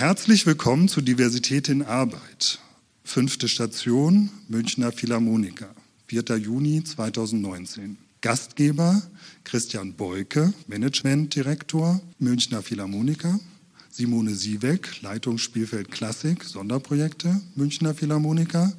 Herzlich willkommen zu Diversität in Arbeit. 5. Station, Münchner Philharmoniker, 4. Juni 2019. Gastgeber Christian Beuke, Managementdirektor, Münchner Philharmoniker. Simone Siebeck, Leitung Spielfeld Klassik, Sonderprojekte, Münchner Philharmoniker.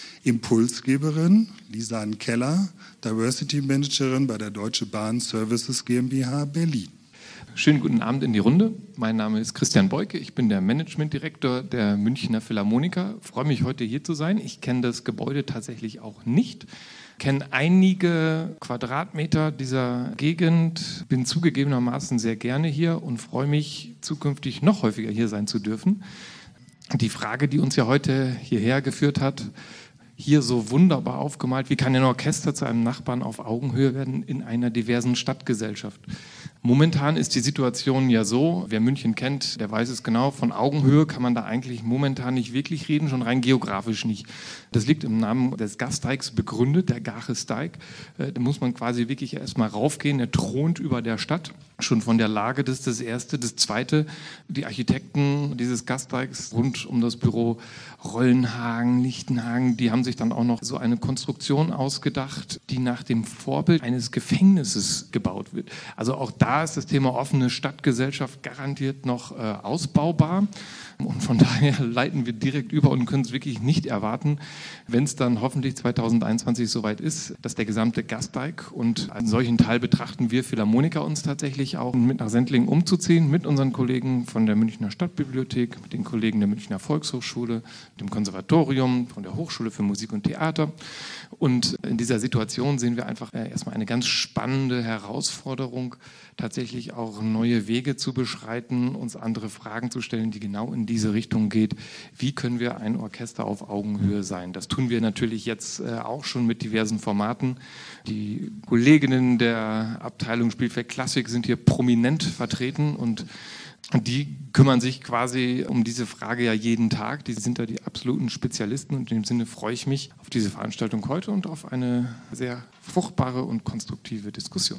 Impulsgeberin Lisanne Keller, Diversity Managerin bei der Deutsche Bahn Services GmbH Berlin. Schönen guten Abend in die Runde. Mein Name ist Christian Beuke. Ich bin der Managementdirektor der Münchner Philharmoniker. Ich freue mich, heute hier zu sein. Ich kenne das Gebäude tatsächlich auch nicht. Kenne einige Quadratmeter dieser Gegend, bin zugegebenermaßen sehr gerne hier und freue mich, zukünftig noch häufiger hier sein zu dürfen. Die Frage, die uns ja heute hierher geführt hat, hier so wunderbar aufgemalt, wie kann ein Orchester zu einem Nachbarn auf Augenhöhe werden in einer diversen Stadtgesellschaft? Momentan ist die Situation ja so, wer München kennt, der weiß es genau, von Augenhöhe kann man da eigentlich momentan nicht wirklich reden, schon rein geografisch nicht. Das liegt im Namen des Gasteigs begründet, der Gachesteig. Da muss man quasi wirklich erstmal raufgehen, er thront über der Stadt. Schon von der Lage, das ist das Erste. Das Zweite, die Architekten dieses Gasteigs rund um das Büro Rollenhagen, Lichtenhagen, die haben sich dann auch noch so eine Konstruktion ausgedacht, die nach dem Vorbild eines Gefängnisses gebaut wird. Also auch da ist das Thema offene Stadtgesellschaft garantiert noch ausbaubar. Und von daher leiten wir direkt über und können es wirklich nicht erwarten, wenn es dann hoffentlich 2021 soweit ist, dass der gesamte Gasteig, und einen solchen Teil betrachten wir Philharmoniker uns tatsächlich auch, mit nach Sendlingen umzuziehen, mit unseren Kollegen von der Münchner Stadtbibliothek, mit den Kollegen der Münchner Volkshochschule, dem Konservatorium, von der Hochschule für Musik und Theater. Und in dieser Situation sehen wir einfach erstmal eine ganz spannende Herausforderung, tatsächlich auch neue Wege zu beschreiten, uns andere Fragen zu stellen, die genau in diese Richtung geht. Wie können wir ein Orchester auf Augenhöhe sein? Das tun wir natürlich jetzt auch schon mit diversen Formaten. Die Kolleginnen der Abteilung Spielfeld Klassik sind hier prominent vertreten und die kümmern sich quasi um diese Frage ja jeden Tag. Die sind da die absoluten Spezialisten und in dem Sinne freue ich mich auf diese Veranstaltung heute und auf eine sehr fruchtbare und konstruktive Diskussion.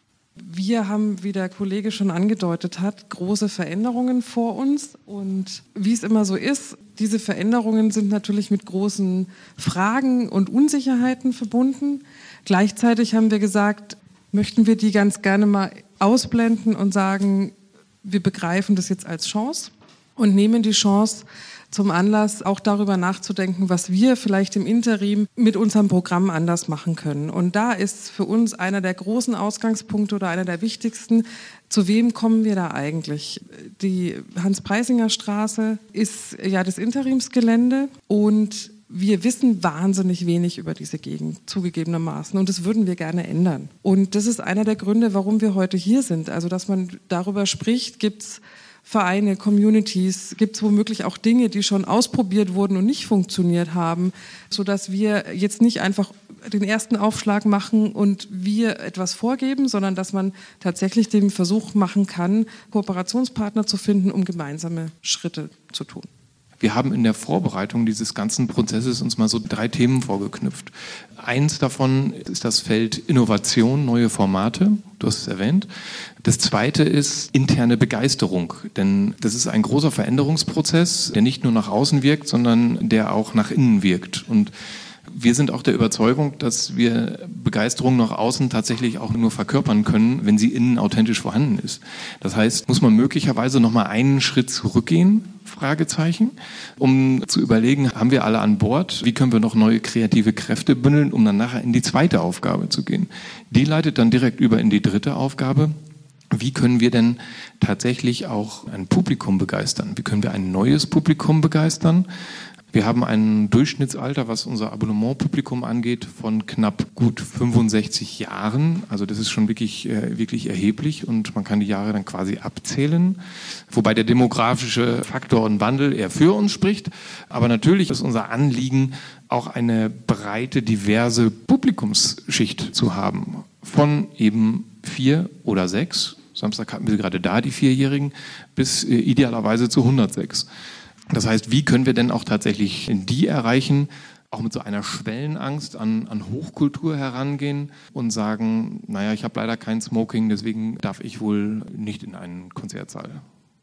Wir haben, wie der Kollege schon angedeutet hat, große Veränderungen vor uns. Und wie es immer so ist, diese Veränderungen sind natürlich mit großen Fragen und Unsicherheiten verbunden. Gleichzeitig haben wir gesagt, möchten wir die ganz gerne mal ausblenden und sagen, wir begreifen das jetzt als Chance und nehmen die Chance zum Anlass, auch darüber nachzudenken, was wir vielleicht im Interim mit unserem Programm anders machen können. Und da ist für uns einer der großen Ausgangspunkte oder einer der wichtigsten, zu wem kommen wir da eigentlich? Die Hans-Preisinger-Straße ist ja das Interimsgelände und wir wissen wahnsinnig wenig über diese Gegend, zugegebenermaßen. Und das würden wir gerne ändern. Und das ist einer der Gründe, warum wir heute hier sind. Also, dass man darüber spricht, gibt's Vereine, Communities, gibt es womöglich auch Dinge, die schon ausprobiert wurden und nicht funktioniert haben, sodass wir jetzt nicht einfach den ersten Aufschlag machen und wir etwas vorgeben, sondern dass man tatsächlich den Versuch machen kann, Kooperationspartner zu finden, um gemeinsame Schritte zu tun. Wir haben in der Vorbereitung dieses ganzen Prozesses uns mal so 3 Themen vorgeknüpft. Eins davon ist das Feld Innovation, neue Formate, du hast es erwähnt. Das zweite ist interne Begeisterung, denn das ist ein großer Veränderungsprozess, der nicht nur nach außen wirkt, sondern der auch nach innen wirkt. Und wir sind auch der Überzeugung, dass wir Begeisterung nach außen tatsächlich auch nur verkörpern können, wenn sie innen authentisch vorhanden ist. Das heißt, muss man möglicherweise noch mal einen Schritt zurückgehen, Fragezeichen, um zu überlegen, haben wir alle an Bord? Wie können wir noch neue kreative Kräfte bündeln, um dann nachher in die zweite Aufgabe zu gehen? Die leitet dann direkt über in die dritte Aufgabe. Wie können wir denn tatsächlich auch ein Publikum begeistern? Wie können wir ein neues Publikum begeistern? Wir haben ein Durchschnittsalter, was unser Abonnementpublikum angeht, von knapp gut 65 Jahren. Also das ist schon wirklich erheblich und man kann die Jahre dann quasi abzählen. Wobei der demografische Faktor und Wandel eher für uns spricht. Aber natürlich ist unser Anliegen, auch eine breite, diverse Publikumsschicht zu haben. Von eben 4 oder 6, Samstag hatten wir gerade da, die 4-Jährigen, bis idealerweise zu 106. Das heißt, wie können wir denn auch tatsächlich die erreichen, auch mit so einer Schwellenangst an Hochkultur herangehen und sagen, naja, ich habe leider kein Smoking, deswegen darf ich wohl nicht in einen Konzertsaal.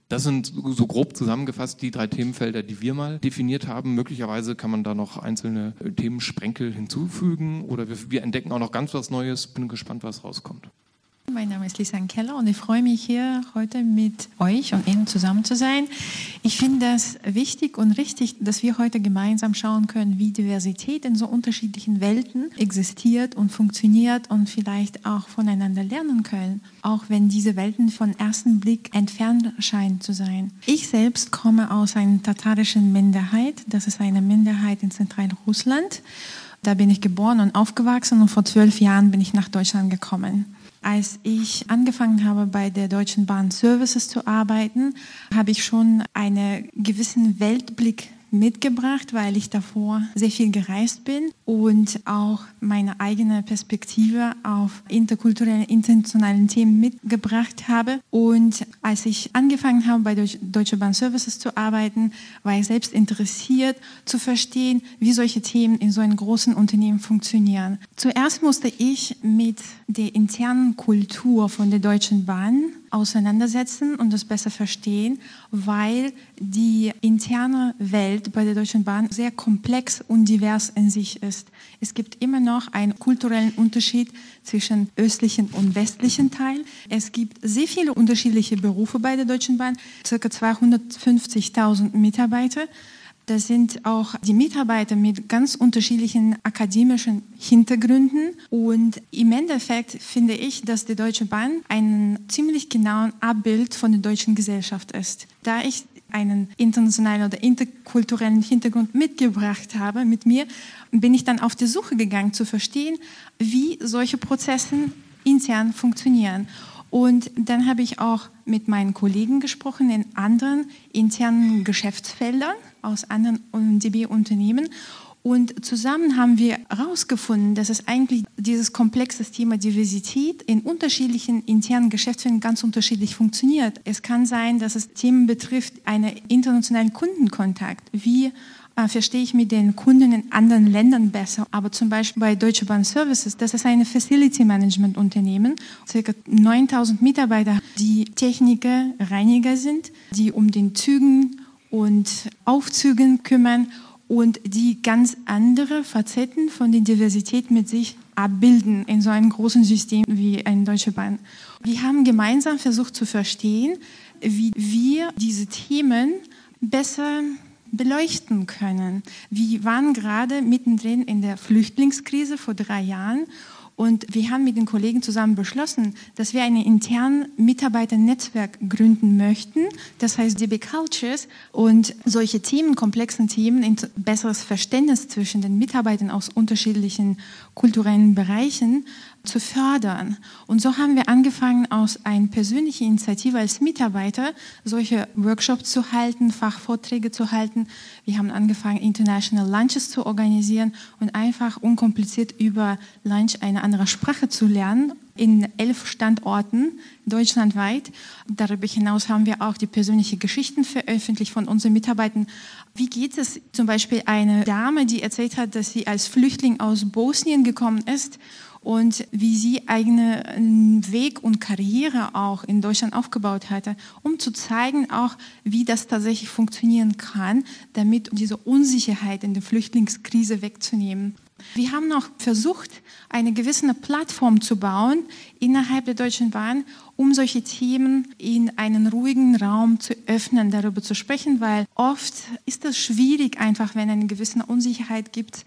Das sind so grob zusammengefasst die 3 Themenfelder, die wir mal definiert haben. Möglicherweise kann man da noch einzelne Themensprenkel hinzufügen oder wir entdecken auch noch ganz was Neues. Bin gespannt, was rauskommt. Mein Name ist Lisanne Keller und ich freue mich hier heute mit euch und Ihnen zusammen zu sein. Ich finde das wichtig und richtig, dass wir heute gemeinsam schauen können, wie Diversität in so unterschiedlichen Welten existiert und funktioniert und vielleicht auch voneinander lernen können, auch wenn diese Welten von ersten Blick entfernt scheinen zu sein. Ich selbst komme aus einer tatarischen Minderheit. Das ist eine Minderheit in Zentralrussland. Da bin ich geboren und aufgewachsen und vor 12 Jahren bin ich nach Deutschland gekommen. Als ich angefangen habe, bei der Deutschen Bahn Services zu arbeiten, habe ich schon einen gewissen Weltblick mitgebracht, weil ich davor sehr viel gereist bin und auch meine eigene Perspektive auf interkulturellen, internationalen Themen mitgebracht habe. Und als ich angefangen habe, bei Deutsche Bahn Services zu arbeiten, war ich selbst interessiert zu verstehen, wie solche Themen in so einem großen Unternehmen funktionieren. Zuerst musste ich mit der internen Kultur von der Deutschen Bahn auseinandersetzen und das besser verstehen, weil die interne Welt bei der Deutschen Bahn sehr komplex und divers in sich ist. Es gibt immer noch einen kulturellen Unterschied zwischen östlichen und westlichen Teil. Es gibt sehr viele unterschiedliche Berufe bei der Deutschen Bahn, ca. 250.000 Mitarbeiter. Das sind auch die Mitarbeiter mit ganz unterschiedlichen akademischen Hintergründen. Und im Endeffekt finde ich, dass die Deutsche Bahn ein ziemlich genaues Abbild von der deutschen Gesellschaft ist. Da ich einen internationalen oder interkulturellen Hintergrund mitgebracht habe mit mir, bin ich dann auf die Suche gegangen, zu verstehen, wie solche Prozesse intern funktionieren. Und dann habe ich auch mit meinen Kollegen gesprochen in anderen internen Geschäftsfeldern aus anderen DB-Unternehmen. Und zusammen haben wir herausgefunden, dass es eigentlich dieses komplexe Thema Diversität in unterschiedlichen internen Geschäftsfeldern ganz unterschiedlich funktioniert. Es kann sein, dass es Themen betrifft, einen internationalen Kundenkontakt. Wie verstehe ich mit den Kunden in anderen Ländern besser. Aber zum Beispiel bei Deutsche Bahn Services, das ist ein Facility Management Unternehmen, ca. 9.000 Mitarbeiter, die Techniker, Reiniger sind, die um den Zügen und Aufzügen kümmern und die ganz andere Facetten von der Diversität mit sich abbilden in so einem großen System wie eine Deutsche Bahn. Wir haben gemeinsam versucht zu verstehen, wie wir diese Themen besser beleuchten können. Wir waren gerade mittendrin in der Flüchtlingskrise vor 3 Jahren und wir haben mit den Kollegen zusammen beschlossen, dass wir ein internes Mitarbeiternetzwerk gründen möchten, das heißt DB Cultures, und solche Themen, komplexen Themen, ein besseres Verständnis zwischen den Mitarbeitern aus unterschiedlichen kulturellen Bereichen zu fördern. Und so haben wir angefangen, aus einer persönlichen Initiative als Mitarbeiter solche Workshops zu halten, Fachvorträge zu halten. Wir haben angefangen, International Lunches zu organisieren und einfach unkompliziert über Lunch eine andere Sprache zu lernen in 11 Standorten deutschlandweit. Darüber hinaus haben wir auch die persönlichen Geschichten veröffentlicht von unseren Mitarbeitern. Wie geht es zum Beispiel eine Dame, die erzählt hat, dass sie als Flüchtling aus Bosnien gekommen ist und wie sie eigenen Weg und Karriere auch in Deutschland aufgebaut hatte, um zu zeigen auch, wie das tatsächlich funktionieren kann, damit diese Unsicherheit in der Flüchtlingskrise wegzunehmen. Wir haben noch versucht, eine gewisse Plattform zu bauen innerhalb der Deutschen Bahn, um solche Themen in einen ruhigen Raum zu öffnen, darüber zu sprechen, weil oft ist es schwierig, einfach wenn eine gewisse Unsicherheit gibt,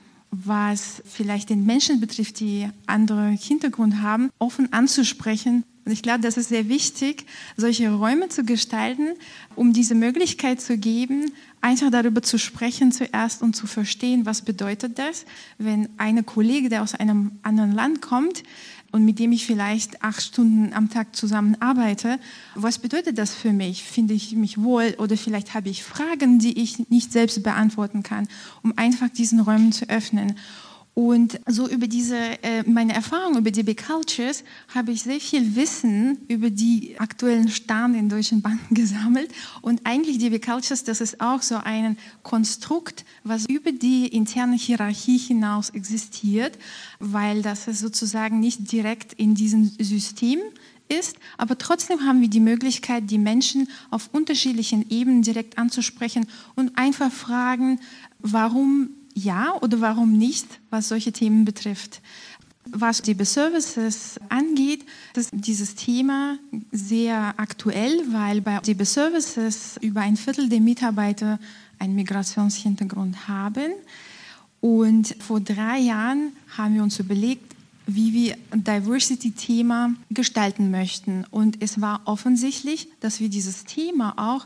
was vielleicht den Menschen betrifft, die andere Hintergrund haben, offen anzusprechen. Und ich glaube, das ist sehr wichtig, solche Räume zu gestalten, um diese Möglichkeit zu geben, einfach darüber zu sprechen zuerst und zu verstehen, was bedeutet das, wenn ein Kollege, der aus einem anderen Land kommt und mit dem ich vielleicht 8 Stunden am Tag zusammenarbeite, was bedeutet das für mich? Finde ich mich wohl oder vielleicht habe ich Fragen, die ich nicht selbst beantworten kann, um einfach diesen Räumen zu öffnen. Und so über meine Erfahrung über DB Cultures habe ich sehr viel Wissen über die aktuellen Stand in deutschen Banken gesammelt. Und eigentlich DB Cultures, das ist auch so ein Konstrukt, was über die interne Hierarchie hinaus existiert, weil das ist sozusagen nicht direkt in diesem System ist, aber trotzdem haben wir die Möglichkeit, die Menschen auf unterschiedlichen Ebenen direkt anzusprechen und einfach fragen, warum ja oder warum nicht, was solche Themen betrifft. Was DB Services angeht, ist dieses Thema sehr aktuell, weil bei DB Services über ein Viertel der Mitarbeiter einen Migrationshintergrund haben. Und vor 3 Jahren haben wir uns überlegt, wie wir ein Diversity-Thema gestalten möchten. Und es war offensichtlich, dass wir dieses Thema auch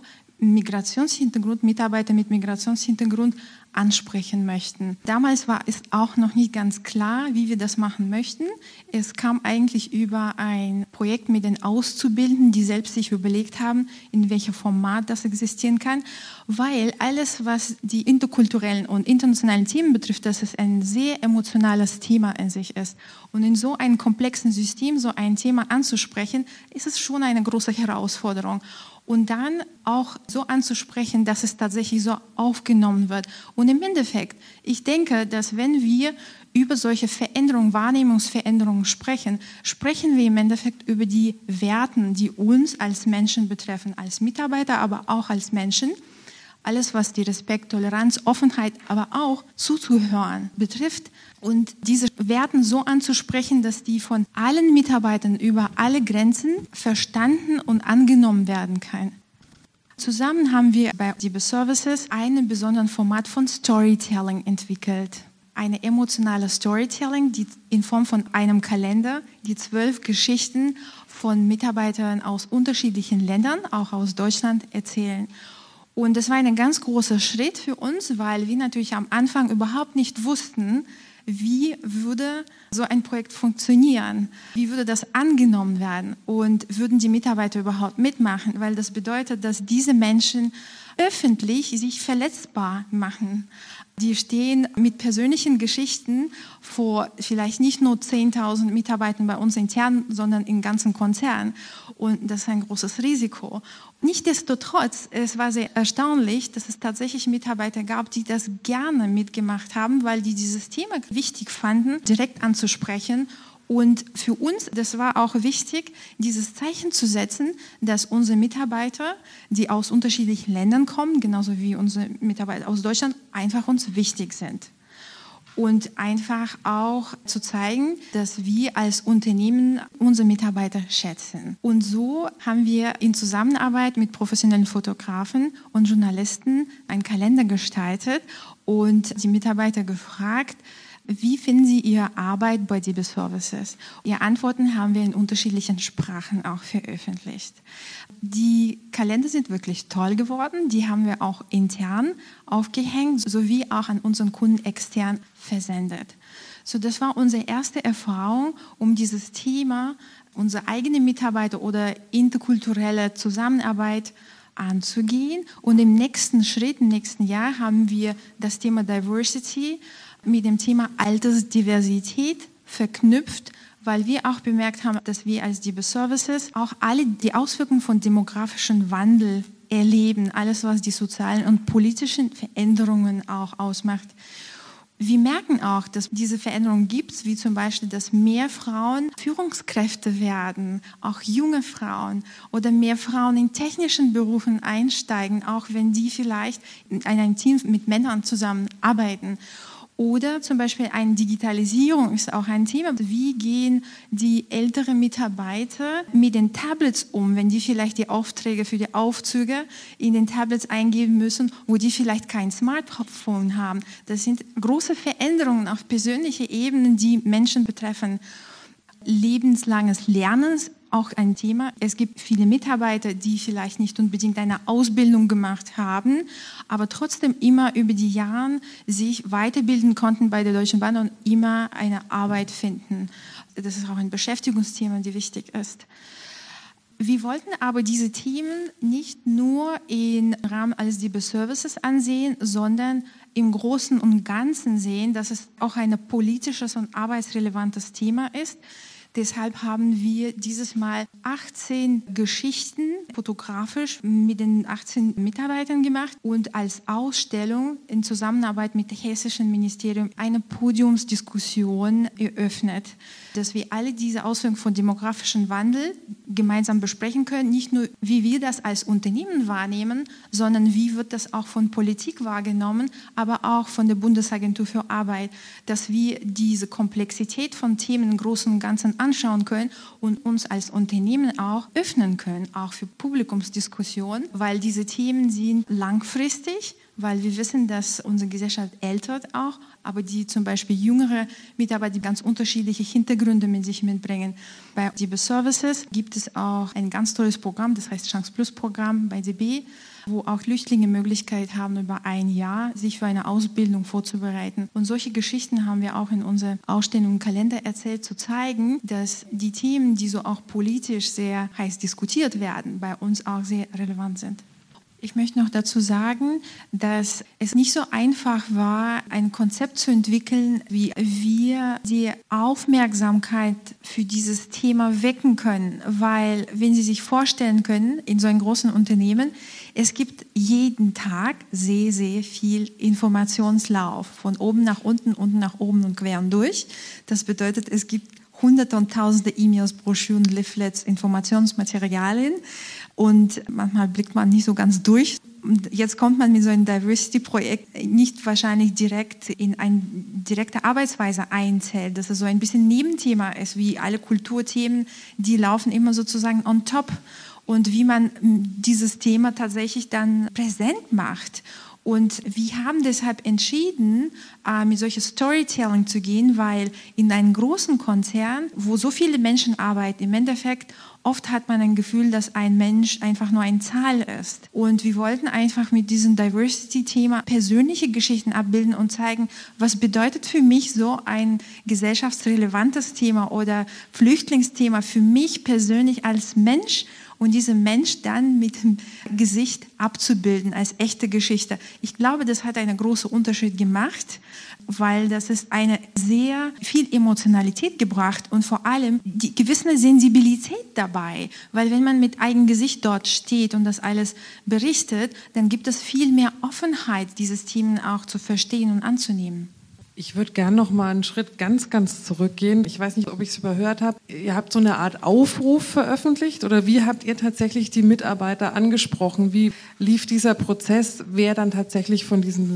Mitarbeiter mit Migrationshintergrund ansprechen möchten. Damals war es auch noch nicht ganz klar, wie wir das machen möchten. Es kam eigentlich über ein Projekt mit den Auszubildenden, die selbst sich überlegt haben, in welchem Format das existieren kann, weil alles, was die interkulturellen und internationalen Themen betrifft, dass es ein sehr emotionales Thema in sich ist. Und in so einem komplexen System so ein Thema anzusprechen, ist es schon eine große Herausforderung. Und dann auch so anzusprechen, dass es tatsächlich so aufgenommen wird. Und im Endeffekt, ich denke, dass wenn wir über solche Veränderungen, Wahrnehmungsveränderungen sprechen, sprechen wir im Endeffekt über die Werte, die uns als Menschen betreffen, als Mitarbeiter, aber auch als Menschen. Alles, was die Respekt, Toleranz, Offenheit, aber auch zuzuhören betrifft. Und diese Werte so anzusprechen, dass die von allen Mitarbeitern über alle Grenzen verstanden und angenommen werden können. Zusammen haben wir bei DB Services ein besonderes Format von Storytelling entwickelt. Eine emotionale Storytelling, die in Form von einem Kalender, die 12 Geschichten von Mitarbeitern aus unterschiedlichen Ländern, auch aus Deutschland, erzählen. Und das war ein ganz großer Schritt für uns, weil wir natürlich am Anfang überhaupt nicht wussten, wie würde so ein Projekt funktionieren? Wie würde das angenommen werden? Und würden die Mitarbeiter überhaupt mitmachen? Weil das bedeutet, dass diese Menschen öffentlich sich verletzbar machen. Die stehen mit persönlichen Geschichten vor vielleicht nicht nur 10.000 Mitarbeitern bei uns intern, sondern im ganzen Konzern. Und das ist ein großes Risiko. Nichtsdestotrotz, es war sehr erstaunlich, dass es tatsächlich Mitarbeiter gab, die das gerne mitgemacht haben, weil die dieses Thema wichtig fanden, direkt anzusprechen. Und für uns, das war auch wichtig, dieses Zeichen zu setzen, dass unsere Mitarbeiter, die aus unterschiedlichen Ländern kommen, genauso wie unsere Mitarbeiter aus Deutschland, einfach uns wichtig sind. Und einfach auch zu zeigen, dass wir als Unternehmen unsere Mitarbeiter schätzen. Und so haben wir in Zusammenarbeit mit professionellen Fotografen und Journalisten einen Kalender gestaltet und die Mitarbeiter gefragt, wie finden Sie Ihre Arbeit bei DB Services? Ihre Antworten haben wir in unterschiedlichen Sprachen auch veröffentlicht. Die Kalender sind wirklich toll geworden. Die haben wir auch intern aufgehängt, sowie auch an unseren Kunden extern versendet. So, das war unsere erste Erfahrung, um dieses Thema, unsere eigenen Mitarbeiter oder interkulturelle Zusammenarbeit anzugehen. Und im nächsten Schritt, im nächsten Jahr, haben wir das Thema Diversity mit dem Thema Altersdiversität verknüpft, weil wir auch bemerkt haben, dass wir als DB Services auch alle die Auswirkungen von demografischem Wandel erleben, alles was die sozialen und politischen Veränderungen auch ausmacht. Wir merken auch, dass diese Veränderungen gibt, wie zum Beispiel, dass mehr Frauen Führungskräfte werden, auch junge Frauen oder mehr Frauen in technischen Berufen einsteigen, auch wenn die vielleicht in einem Team mit Männern zusammenarbeiten. Oder zum Beispiel eine Digitalisierung ist auch ein Thema. Wie gehen die älteren Mitarbeiter mit den Tablets um, wenn die vielleicht die Aufträge für die Aufzüge in den Tablets eingeben müssen, wo die vielleicht kein Smartphone haben? Das sind große Veränderungen auf persönlicher Ebene, die Menschen betreffen. Lebenslanges Lernen ist auch ein Thema. Es gibt viele Mitarbeiter, die vielleicht nicht unbedingt eine Ausbildung gemacht haben, aber trotzdem immer über die Jahre sich weiterbilden konnten bei der Deutschen Bahn und immer eine Arbeit finden. Das ist auch ein Beschäftigungsthema, das wichtig ist. Wir wollten aber diese Themen nicht nur im Rahmen als DB Services ansehen, sondern im Großen und Ganzen sehen, dass es auch ein politisches und arbeitsrelevantes Thema ist. Deshalb haben wir dieses Mal 18 Geschichten fotografisch mit den 18 Mitarbeitern gemacht und als Ausstellung in Zusammenarbeit mit dem Hessischen Ministerium eine Podiumsdiskussion eröffnet, dass wir alle diese Auswirkungen von demografischem Wandel gemeinsam besprechen können. Nicht nur, wie wir das als Unternehmen wahrnehmen, sondern wie wird das auch von Politik wahrgenommen, aber auch von der Bundesagentur für Arbeit, dass wir diese Komplexität von Themen im Großen und Ganzen anschauen können und uns als Unternehmen auch öffnen können, auch für Publikumsdiskussionen, weil diese Themen sind langfristig, weil wir wissen, dass unsere Gesellschaft ältert auch, aber die zum Beispiel jüngere Mitarbeiter, die ganz unterschiedliche Hintergründe mit sich mitbringen. Bei DB Services gibt es auch ein ganz tolles Programm, das heißt Chance Plus Programm bei DB, wo auch Flüchtlinge Möglichkeit haben, über ein Jahr sich für eine Ausbildung vorzubereiten. Und solche Geschichten haben wir auch in unserer Ausstellung im Kalender erzählt, zu zeigen, dass die Themen, die so auch politisch sehr heiß diskutiert werden, bei uns auch sehr relevant sind. Ich möchte noch dazu sagen, dass es nicht so einfach war, ein Konzept zu entwickeln, wie wir die Aufmerksamkeit für dieses Thema wecken können. Weil, wenn Sie sich vorstellen können, in so einem großen Unternehmen, es gibt jeden Tag sehr, sehr viel Informationslauf, von oben nach unten, unten nach oben und quer und durch. Das bedeutet, es gibt Hunderte und Tausende E-Mails, Broschüren, Leaflets, Informationsmaterialien. Und manchmal blickt man nicht so ganz durch. Und jetzt kommt man mit so einem Diversity-Projekt nicht wahrscheinlich direkt in eine direkte Arbeitsweise einzählt, dass es so ein bisschen Nebenthema ist, wie alle Kulturthemen, die laufen immer sozusagen on top. Und wie man dieses Thema tatsächlich dann präsent macht. Und wir haben deshalb entschieden, mit solchen Storytelling zu gehen, weil in einem großen Konzern, wo so viele Menschen arbeiten, im Endeffekt oft hat man ein Gefühl, dass ein Mensch einfach nur eine Zahl ist. Und wir wollten einfach mit diesem Diversity-Thema persönliche Geschichten abbilden und zeigen, was bedeutet für mich so ein gesellschaftsrelevantes Thema oder Flüchtlingsthema für mich persönlich als Mensch. Und diesen Mensch dann mit dem Gesicht abzubilden als echte Geschichte. Ich glaube, das hat einen großen Unterschied gemacht, weil das ist eine sehr viel Emotionalität gebracht und vor allem die gewisse Sensibilität dabei. Weil wenn man mit eigenem Gesicht dort steht und das alles berichtet, dann gibt es viel mehr Offenheit, dieses Themen auch zu verstehen und anzunehmen. Ich würde gerne noch mal einen Schritt ganz zurückgehen. Ich weiß nicht, ob ich es überhört habe. Ihr habt so eine Art Aufruf veröffentlicht oder wie habt ihr tatsächlich die Mitarbeiter angesprochen? Wie lief dieser Prozess? Wer dann tatsächlich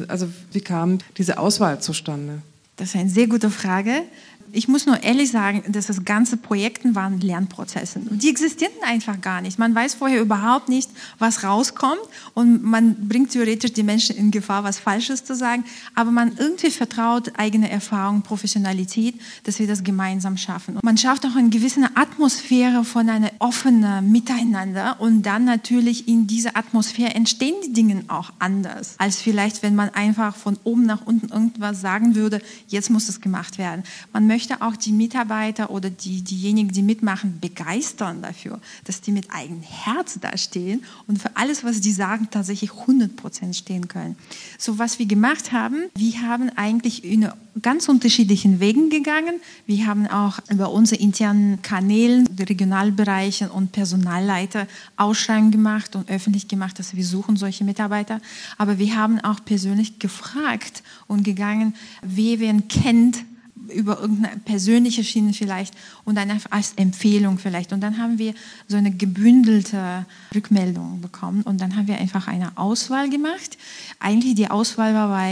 wie kam diese Auswahl zustande? Das ist eine sehr gute Frage. Ich muss nur ehrlich sagen, dass das ganze Projekte waren Lernprozesse. Die existierten einfach gar nicht. Man weiß vorher überhaupt nicht, was rauskommt und man bringt theoretisch die Menschen in Gefahr, was Falsches zu sagen. Aber man irgendwie vertraut eigene Erfahrung, Professionalität, dass wir das gemeinsam schaffen. Und man schafft auch eine gewisse Atmosphäre von einem offenen Miteinander und dann natürlich in dieser Atmosphäre entstehen die Dinge auch anders, als vielleicht, wenn man einfach von oben nach unten irgendwas sagen würde, jetzt muss es gemacht werden. Man möchte auch die Mitarbeiter oder diejenigen, die mitmachen, begeistern dafür, dass die mit eigenem Herz da stehen und für alles, was die sagen, tatsächlich 100% stehen können. So, was wir gemacht haben, wir haben eigentlich in ganz unterschiedlichen Wegen gegangen. Wir haben auch über unsere internen Kanäle, die Regionalbereiche und Personalleiter Ausschreibungen gemacht und öffentlich gemacht, dass wir suchen solche Mitarbeiter. Aber wir haben auch persönlich gefragt und gegangen, wen kennt, über irgendeine persönliche Schiene vielleicht und dann einfach als Empfehlung vielleicht. Und dann haben wir so eine gebündelte Rückmeldung bekommen und dann haben wir einfach eine Auswahl gemacht. Eigentlich die Auswahl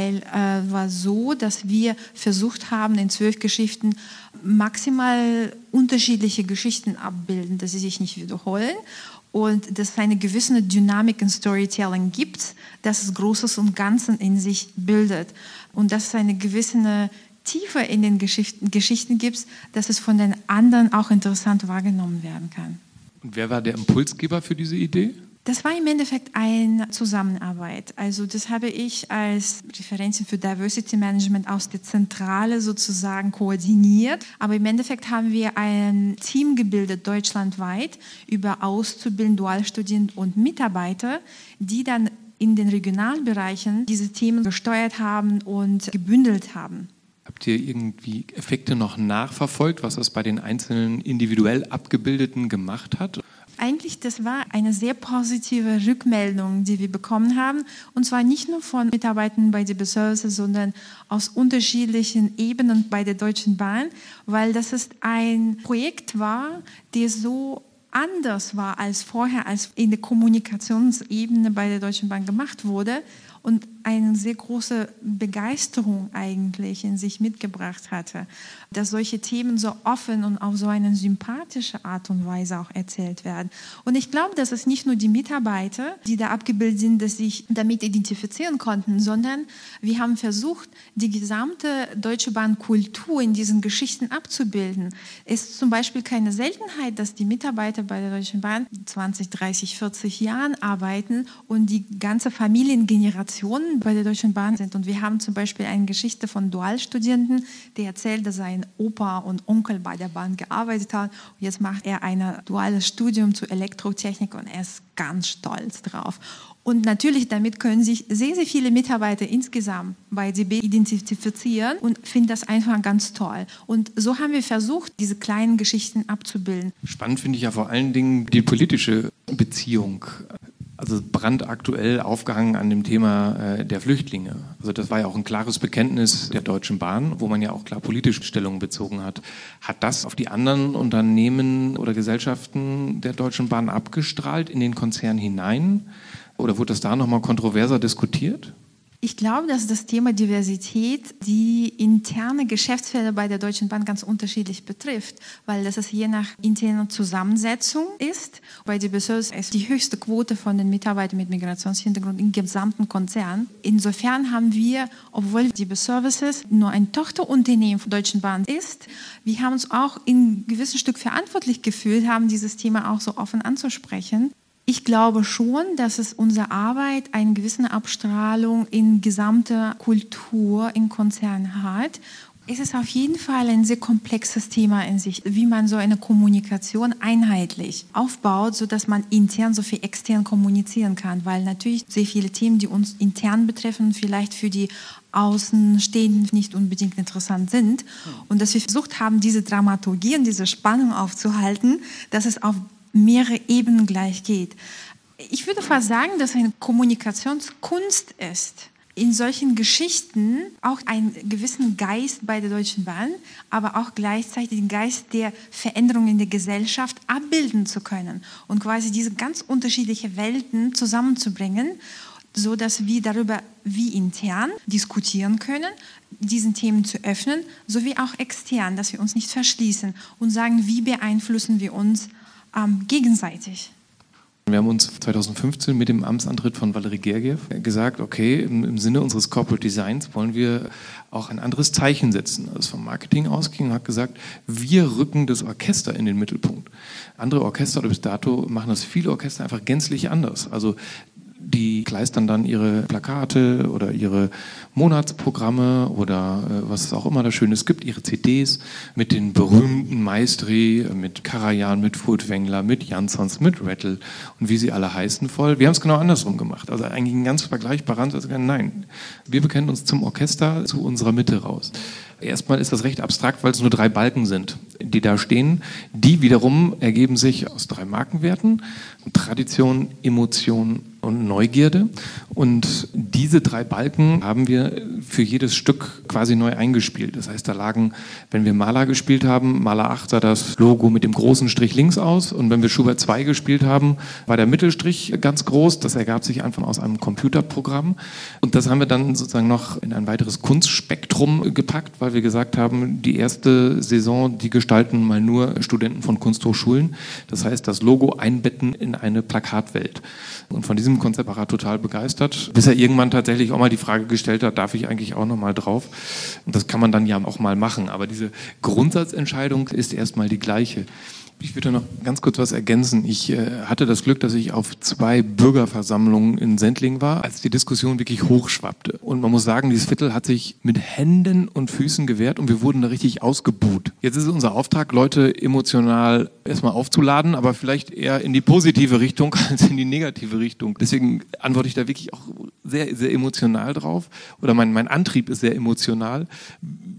war so, dass wir versucht haben, in 12 Geschichten maximal unterschiedliche Geschichten abbilden, dass sie sich nicht wiederholen. Und dass es eine gewisse Dynamik in Storytelling gibt, dass es Großes und Ganzes in sich bildet. Und dass es eine gewisse Tiefe in den Geschichten gibt, dass es von den anderen auch interessant wahrgenommen werden kann. Und wer war der Impulsgeber für diese Idee? Das war im Endeffekt eine Zusammenarbeit. Also das habe ich als Referentin für Diversity Management aus der Zentrale sozusagen koordiniert. Aber im Endeffekt haben wir ein Team gebildet, deutschlandweit, über Auszubildende, Dualstudenten und Mitarbeiter, die dann in den Regionalbereichen diese Themen gesteuert haben und gebündelt haben. Habt ihr irgendwie Effekte noch nachverfolgt, was das bei den einzelnen individuell Abgebildeten gemacht hat? Eigentlich, das war eine sehr positive Rückmeldung, die wir bekommen haben. Und zwar nicht nur von Mitarbeitern bei DB Services, sondern aus unterschiedlichen Ebenen bei der Deutschen Bahn, weil das ist ein Projekt war, der so anders war als vorher, als in der Kommunikationsebene bei der Deutschen Bahn gemacht wurde und eine sehr große Begeisterung eigentlich in sich mitgebracht hatte, dass solche Themen so offen und auf so eine sympathische Art und Weise auch erzählt werden. Und ich glaube, dass es nicht nur die Mitarbeiter, die da abgebildet sind, dass sich damit identifizieren konnten, sondern wir haben versucht, die gesamte Deutsche Bahn Kultur in diesen Geschichten abzubilden. Es ist zum Beispiel keine Seltenheit, dass die Mitarbeiter bei der Deutschen Bahn 20, 30, 40 Jahren arbeiten und die ganze Familiengeneration bei der Deutschen Bahn sind. Und wir haben zum Beispiel eine Geschichte von Dualstudenten, der erzählt, dass sein Opa und Onkel bei der Bahn gearbeitet haben. Und jetzt macht er ein duales Studium zur Elektrotechnik und er ist ganz stolz drauf. Und natürlich, damit können sich sehr, sehr viele Mitarbeiter insgesamt bei DB identifizieren und finden das einfach ganz toll. Und so haben wir versucht, diese kleinen Geschichten abzubilden. Spannend finde ich ja vor allen Dingen die politische Beziehung. Also brandaktuell aufgehangen an dem Thema der Flüchtlinge. Also das war ja auch ein klares Bekenntnis der Deutschen Bahn, wo man ja auch klar politische Stellung bezogen hat. Hat das auf die anderen Unternehmen oder Gesellschaften der Deutschen Bahn abgestrahlt in den Konzern hinein? Oder wurde das da nochmal kontroverser diskutiert? Ich glaube, dass das Thema Diversität die interne Geschäftsfelder bei der Deutschen Bahn ganz unterschiedlich betrifft, weil das es je nach interner Zusammensetzung ist. Bei DB Services ist die höchste Quote von den Mitarbeitern mit Migrationshintergrund im gesamten Konzern. Insofern haben wir, obwohl DB Services nur ein Tochterunternehmen der Deutschen Bahn ist, wir haben uns auch in gewissem Stück verantwortlich gefühlt, haben dieses Thema auch so offen anzusprechen. Ich glaube schon, dass es unsere Arbeit eine gewisse Abstrahlung in gesamter Kultur im Konzern hat. Es ist auf jeden Fall ein sehr komplexes Thema in sich, wie man so eine Kommunikation einheitlich aufbaut, sodass man intern so viel extern kommunizieren kann, weil natürlich sehr viele Themen, die uns intern betreffen, vielleicht für die Außenstehenden nicht unbedingt interessant sind. Und dass wir versucht haben, diese Dramaturgie und diese Spannung aufzuhalten, dass es auf mehrere Ebenen gleich geht. Ich würde fast sagen, dass es eine Kommunikationskunst ist, in solchen Geschichten auch einen gewissen Geist bei der Deutschen Bahn, aber auch gleichzeitig den Geist der Veränderung in der Gesellschaft abbilden zu können und quasi diese ganz unterschiedlichen Welten zusammenzubringen, so dass wir darüber wie intern diskutieren können, diesen Themen zu öffnen, sowie auch extern, dass wir uns nicht verschließen und sagen, wie beeinflussen wir uns gegenseitig. Wir haben uns 2015 mit dem Amtsantritt von Valerie Gergiev gesagt, okay, im Sinne unseres Corporate Designs wollen wir auch ein anderes Zeichen setzen. Das vom Marketing ausging und hat gesagt, wir rücken das Orchester in den Mittelpunkt. Andere Orchester oder bis dato machen das viele Orchester einfach gänzlich anders. Also die kleistern dann ihre Plakate oder ihre Monatsprogramme oder was es auch immer da Schönes gibt, ihre CDs mit den berühmten Maestri, mit Karajan, mit Furtwängler, mit Jansons, mit Rattle und wie sie alle heißen voll. Wir haben es genau andersrum gemacht. Also eigentlich ein ganz vergleichbarer Ansatz. Nein, wir bekennen uns zum Orchester, zu unserer Mitte raus. Erstmal ist das recht abstrakt, weil es nur 3 Balken sind, die da stehen. Die wiederum ergeben sich aus 3 Markenwerten: Tradition, Emotion und Neugierde. Und diese 3 Balken haben wir für jedes Stück quasi neu eingespielt. Das heißt, da lagen, wenn wir Mahler gespielt haben, Mahler 8 sah das Logo mit dem großen Strich links aus. Und wenn wir Schubert 2 gespielt haben, war der Mittelstrich ganz groß. Das ergab sich einfach aus einem Computerprogramm. Und das haben wir dann sozusagen noch in ein weiteres Kunstspektrum gepackt, weil wir gesagt haben, die erste Saison, die gestalten mal nur Studenten von Kunsthochschulen. Das heißt, das Logo einbetten in eine Plakatwelt. Und von diesem Konzept war er total begeistert, bis er irgendwann tatsächlich auch mal die Frage gestellt hat, darf ich eigentlich auch noch mal drauf? Und das kann man dann ja auch mal machen. Aber diese Grundsatzentscheidung ist erstmal die gleiche. Ich würde noch ganz kurz was ergänzen. Ich hatte das Glück, dass ich auf 2 Bürgerversammlungen in Sendling war, als die Diskussion wirklich hochschwappte. Und man muss sagen, dieses Viertel hat sich mit Händen und Füßen gewehrt und wir wurden da richtig ausgebuht. Jetzt ist es unser Auftrag, Leute emotional erstmal aufzuladen, aber vielleicht eher in die positive Richtung als in die negative Richtung. Deswegen antworte ich da wirklich auch sehr, sehr emotional drauf. Oder mein Antrieb ist sehr emotional.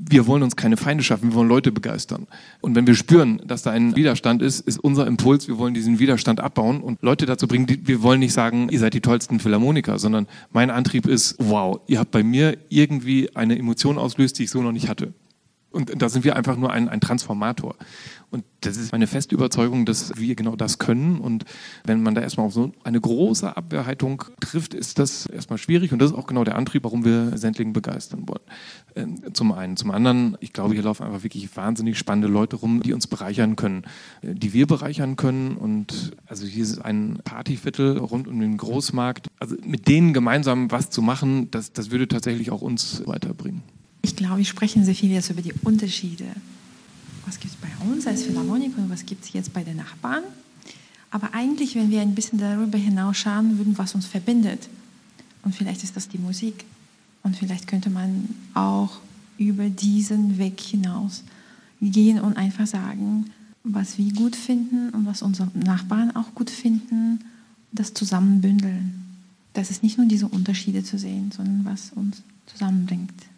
wir wollen uns keine Feinde schaffen, wir wollen Leute begeistern. Und wenn wir spüren, dass da ein Widerstand ist unser Impuls, wir wollen diesen Widerstand abbauen und Leute dazu bringen, wir wollen nicht sagen, ihr seid die tollsten Philharmoniker, sondern mein Antrieb ist, wow, ihr habt bei mir irgendwie eine Emotion auslöst, die ich so noch nicht hatte. Und da sind wir einfach nur ein Transformator. Und das ist meine feste Überzeugung, dass wir genau das können. Und wenn man da erstmal auf so eine große Abwehrhaltung trifft, ist das erstmal schwierig. Und das ist auch genau der Antrieb, warum wir Sendling begeistern wollen. Zum einen. Zum anderen, ich glaube, hier laufen einfach wirklich wahnsinnig spannende Leute rum, die uns bereichern können, die wir bereichern können. Und also hier ist ein Partyviertel rund um den Großmarkt. Also mit denen gemeinsam was zu machen, das würde tatsächlich auch uns weiterbringen. Ich glaube, wir sprechen sehr viel jetzt über die Unterschiede. Was gibt es bei uns als Philharmoniker und was gibt es jetzt bei den Nachbarn? Aber eigentlich, wenn wir ein bisschen darüber hinausschauen würden, was uns verbindet. Und vielleicht ist das die Musik. Und vielleicht könnte man auch über diesen Weg hinaus gehen und einfach sagen, was wir gut finden und was unsere Nachbarn auch gut finden, das zusammenbündeln. Das ist nicht nur diese Unterschiede zu sehen, sondern was uns zusammenbringt.